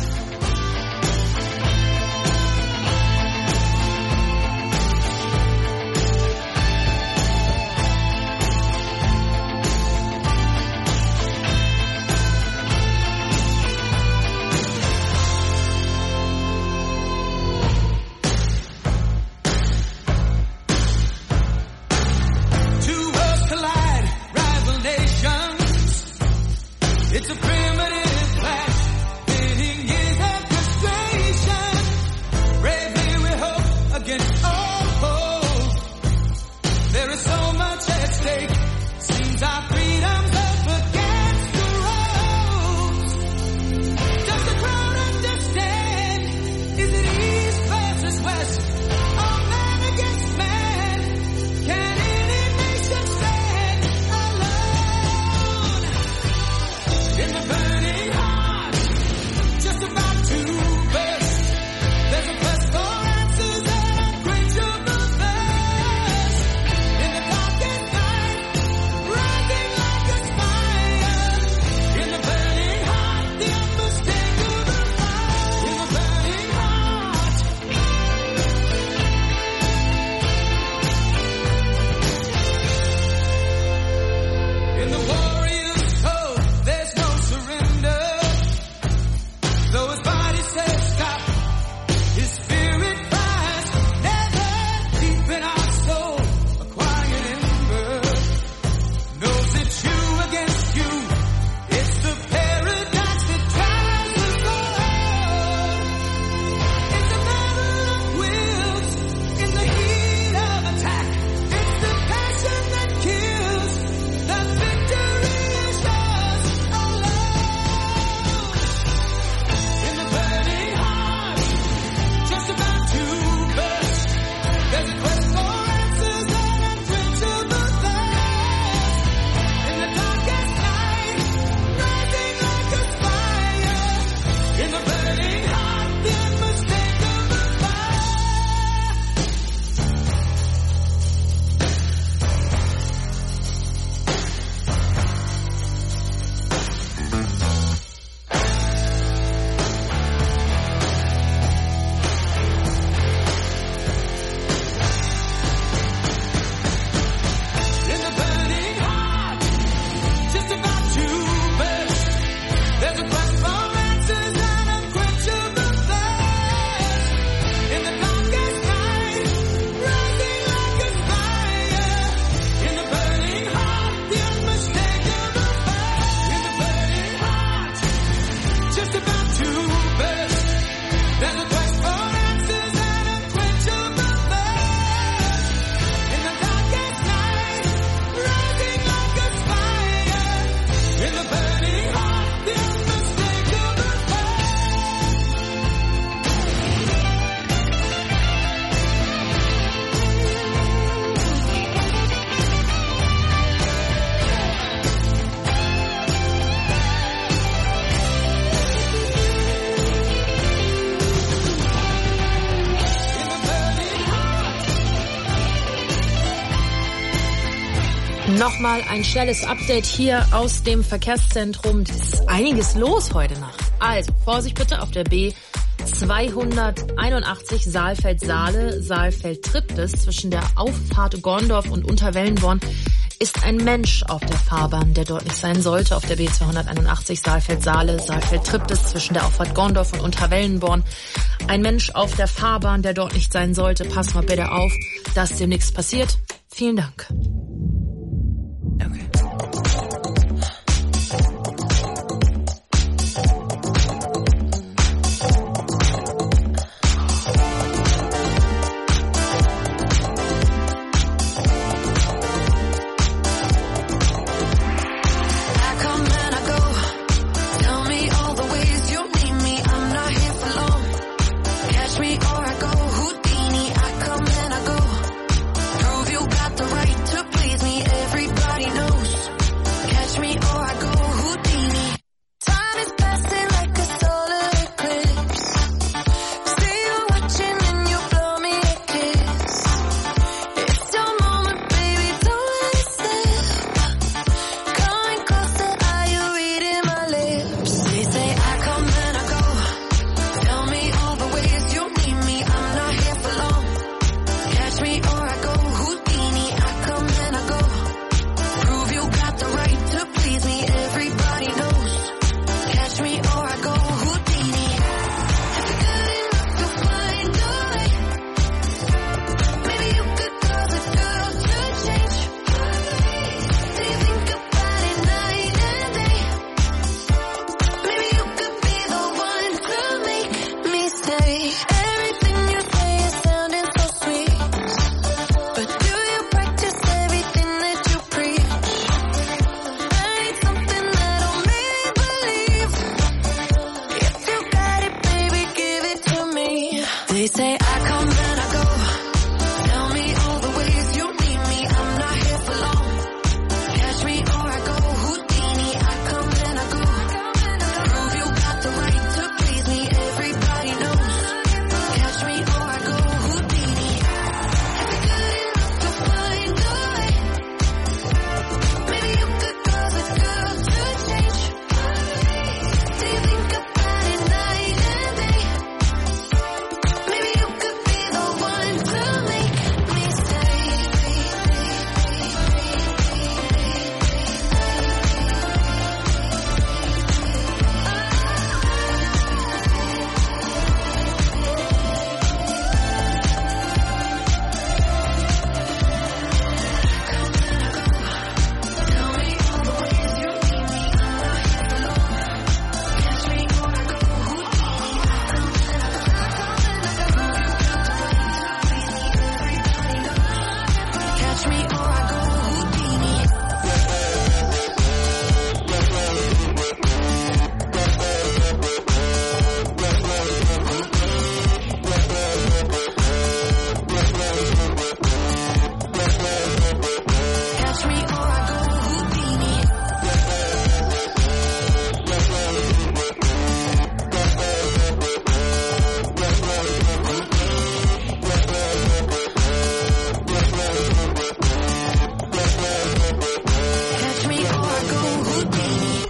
It's a primitive clash, pitting years of frustration, bravely we hope against all hope. There is so much at stake, seems our freedom's up against the ropes. Does the crowd understand? Is it east versus west, or man against man? Can any nation stand alone? In the burning heart, just about to burst, there's a quest for answers and unquenchable thirst. In the darkest night, rising like a fire. In the burning heart, the unmistakable fire. In the burning heart. In the warrior's code, there's no surrender. Though his body says stop, his spirit cries never. Deep in our soul, a quiet ember knows it's you against you. It's the paradox that tries to fall. It's a battle of wills in the heat of attack. It's the passion that kills. The victory is yours alone. In the burning heart, just about to burst, there's a quest for answers and unquenchable thirst. In the darkest night, rising like a fire. In the burning heart, the unmistakable fire. In the burning heart, just about to burst, there's a quest for answers and unquenchable thirst. In the darkest night, rising like a fire. In the burning heart, the unmistakable fire. In the burning heart, just about to burst, there's a quest for answers and unquenchable thirst. In the darkest night, rising like a fire. In the burning heart, the unmistakable fire. Nochmal ein schnelles Update hier aus dem Verkehrszentrum. Es ist einiges los heute Nacht. Also, Vorsicht bitte auf der B 281 Saalfeld-Saale, Saalfeld-Triptis. Zwischen der Auffahrt Gorndorf und Unterwellenborn ist ein Mensch auf der Fahrbahn, der dort nicht sein sollte. Auf der B 281 Saalfeld-Saale, Saalfeld-Triptis. Zwischen der Auffahrt Gorndorf und Unterwellenborn. Ein Mensch auf der Fahrbahn, der dort nicht sein sollte. Pass mal bitte auf, dass dir nichts passiert. Vielen Dank. I come and I go. Tell me all the ways you need me. I'm not here for long. Catch me or I go Houdini. got the right to please me. Everybody knows. Catch me or I go Houdini. Time is passing like a solar eclipse. See you watching and you blow me a kiss. It's your moment, baby, don't let it slip. Coming closer, are you reading my lips? They say I come and I go. Tell me all the ways you need me. I'm not here for long. Catch me or I go Houdini. I come and I go. Prove you got the right to please me. Everybody knows. Catch me or I go Houdini. If you're good enough, you'll find a way. Maybe you could cause a girl to change. Do you think about it night and day? Maybe you could be the one to make me stay. Everything you say is sounding so sweet. But do you practice everything that you preach? I need something that'll make me believe. If you got it, baby, give it to me. They say I come and I go. Tell me all the ways you need me. I'm not here for long. Catch me or I go Houdini. I come and I go. Prove you got the right to please me. Everybody knows. Catch me or I go Houdini. If you're good enough, you'll find a way. Maybe you could cause a girl to change. Do you think about it night and day? Maybe you could be the one to make me stay. Tell me all the ways you need me. I'm not here for long. Catch me or I go Houdini. Catch me or I go Houdini. Catch me or I go Houdini. Catch me or I go Houdini.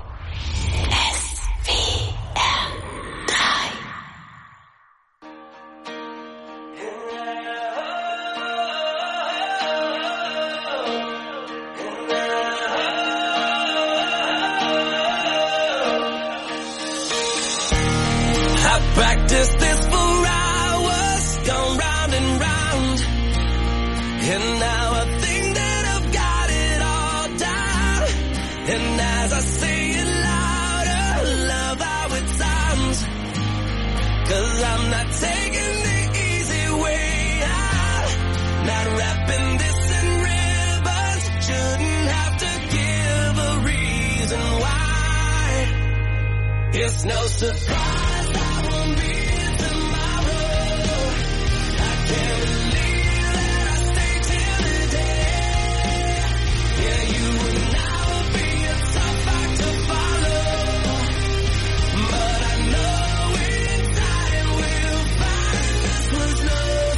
I practiced this for hours, gone round and round. And now I think that I've got it all down. And as I say it louder, love how it sounds. 'Cause I'm not taking the easy way out. Not wrapping this in ribbons. Shouldn't have to give a reason why. It's no surprise I won't be here tomorrow. I can't believe that I stayed till today. Yeah, you and I will be a tough act to follow. But I know inside we'll find this was no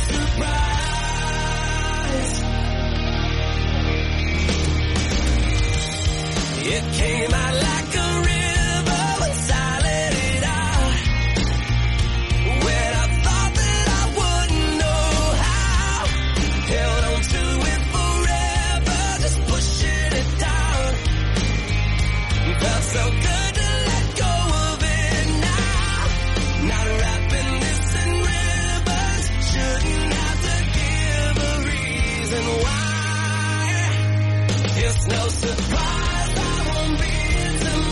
surprise. It came out like a river once I let it out. When I thought that I wouldn't know how, held on to it forever, just pushing it down. Felt so good to let go of it now. Not wrapping this in ribbons. Shouldn't have to give a reason why. It's no surprise I won't be here tomorrow.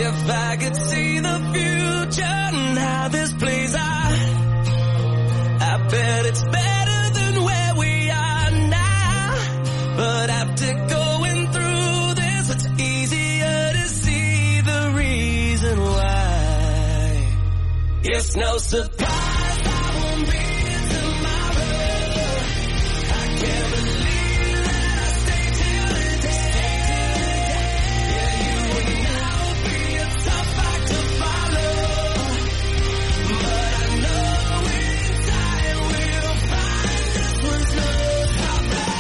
If I could see the future and how this plays out, I bet it's better than where we are now. But after going through this, it's easier to see the reason why. It's no surprise I won't be here tomorrow. I can't believe that I stayed till today. Yeah, you would now be a tough act to follow, but I know inside we'll find this one's not our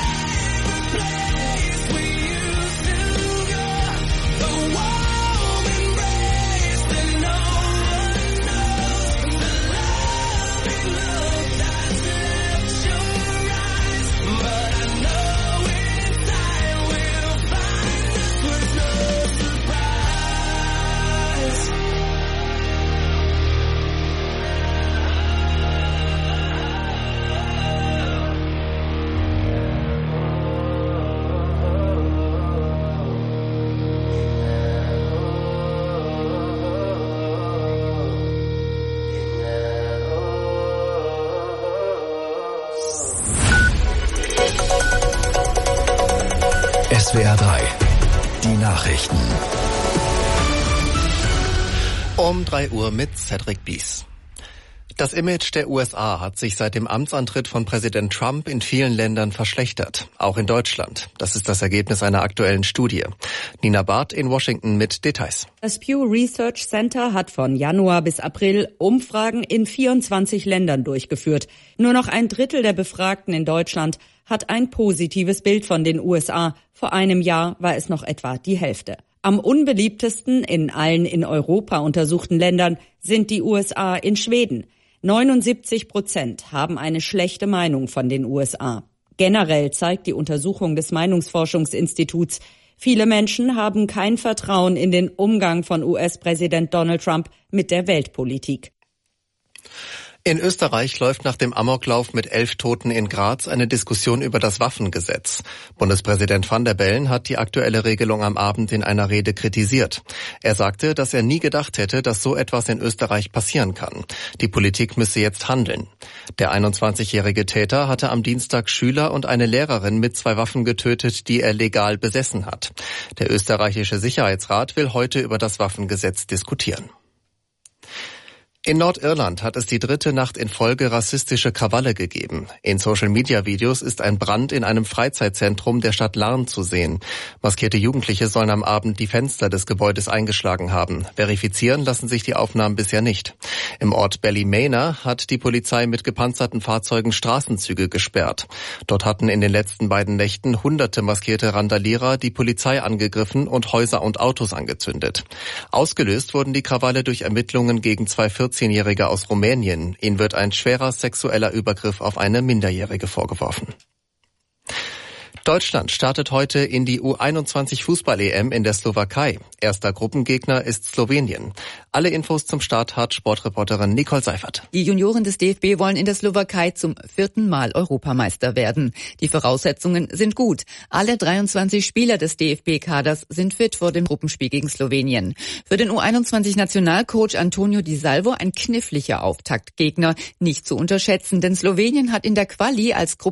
place we used to go. The warm embrace that no one knows, the loving look that's left your eyes, but I know inside we'll find this was no surprise. SWR 3, die Nachrichten. Um 3 Uhr mit Cedric Bies. Das Image der USA hat sich seit dem Amtsantritt von Präsident Trump in vielen Ländern verschlechtert, auch in Deutschland. Das ist das Ergebnis einer aktuellen Studie. Nina Barth in Washington mit Details. Das Pew Research Center hat von Januar bis April Umfragen in 24 Ländern durchgeführt. Nur noch ein Drittel der Befragten in Deutschland hat ein positives Bild von den USA. Vor einem Jahr war es noch etwa die Hälfte. Am unbeliebtesten in allen in Europa untersuchten Ländern sind die USA in Schweden. 79% haben eine schlechte Meinung von den USA. Generell zeigt die Untersuchung des Meinungsforschungsinstituts, viele Menschen haben kein Vertrauen in den Umgang von US-Präsident Donald Trump mit der Weltpolitik. In Österreich läuft nach dem Amoklauf mit 11 Toten in Graz eine Diskussion über das Waffengesetz. Bundespräsident Van der Bellen hat die aktuelle Regelung am Abend in einer Rede kritisiert. Er sagte, dass er nie gedacht hätte, dass so etwas in Österreich passieren kann. Die Politik müsse jetzt handeln. Der 21-jährige Täter hatte am Dienstag Schüler und eine Lehrerin mit 2 Waffen getötet, die er legal besessen hat. Der österreichische Sicherheitsrat will heute über das Waffengesetz diskutieren. In Nordirland hat es die 3. Nacht in Folge rassistische Krawalle gegeben. In Social-Media-Videos ist ein Brand in einem Freizeitzentrum der Stadt Larne zu sehen. Maskierte Jugendliche sollen am Abend die Fenster des Gebäudes eingeschlagen haben. Verifizieren lassen sich die Aufnahmen bisher nicht. Im Ort Ballymena hat die Polizei mit gepanzerten Fahrzeugen Straßenzüge gesperrt. Dort hatten in den letzten beiden Nächten hunderte maskierte Randalierer die Polizei angegriffen und Häuser und Autos angezündet. Ausgelöst wurden die Krawalle durch Ermittlungen gegen 2 14-Jährige aus Rumänien. Ihnen wird ein schwerer sexueller Übergriff auf eine Minderjährige vorgeworfen. Deutschland startet heute in die U21-Fußball-EM in der Slowakei. Erster Gruppengegner ist Slowenien. Alle Infos zum Start hat Sportreporterin Nicole Seifert. Die Junioren des DFB wollen in der Slowakei zum 4. Mal Europameister werden. Die Voraussetzungen sind gut. Alle 23 Spieler des DFB-Kaders sind fit vor dem Gruppenspiel gegen Slowenien. Für den U21-Nationalcoach Antonio Di Salvo ein kniffliger Auftaktgegner. Nicht zu unterschätzen, denn Slowenien hat in der Quali als